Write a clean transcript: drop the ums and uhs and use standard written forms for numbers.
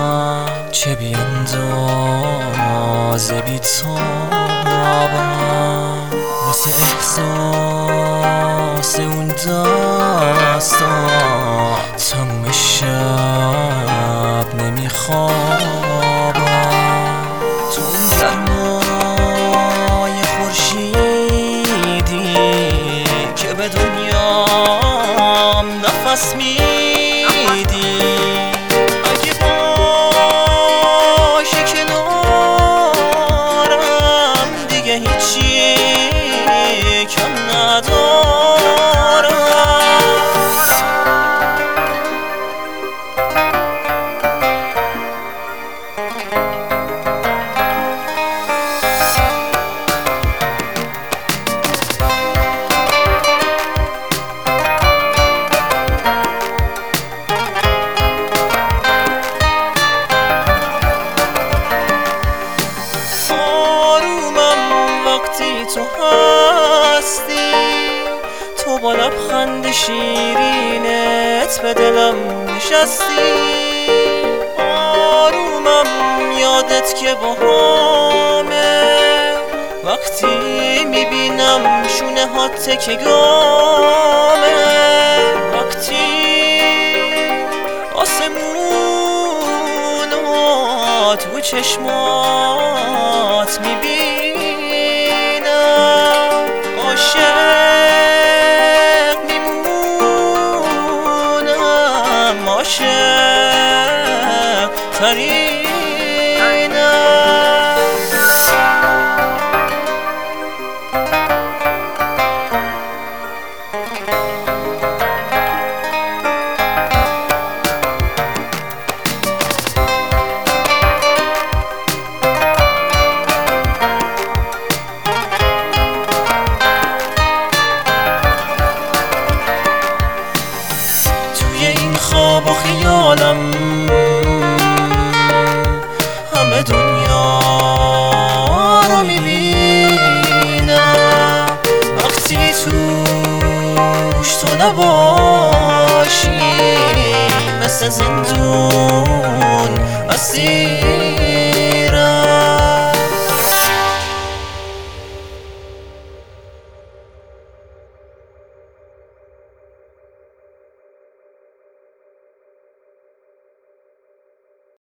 چه بیاندازه بیتابم واسه احساس اون داستان تموم شب نمیخوابم. تو اون گرمای خورشیدی که به دنیام نفس میدی، اگه باشی کنارم دیگه هیچی کم ندارم. تو هستی، تو با لبخند شیرینت به دلم نشستی. آرومم یادت که باهامه، وقتی میبینم شونه هات که گامه، وقتی آسمونو تو چشمات میبینم، عاشق میمونم، عاشق ترینم. خواب و خیالم همه دنیا رو میبینم، وقتی توش تو نباشی مثل زندون